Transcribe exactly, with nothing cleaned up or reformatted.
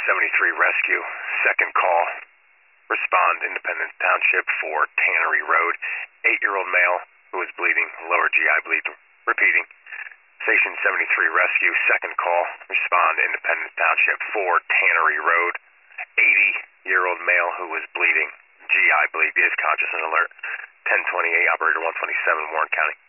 seventy-three rescue, second call. Respond Independence Township for Tannery Road. Eight-year-old male who is bleeding, lower G I bleed. Repeating. Station seventy-three rescue, second call. Respond Independence Township for Tannery Road. eighty-year-old male who is bleeding, G I bleed, is conscious and alert. ten twenty-eight, operator one twenty-seven, Warren County.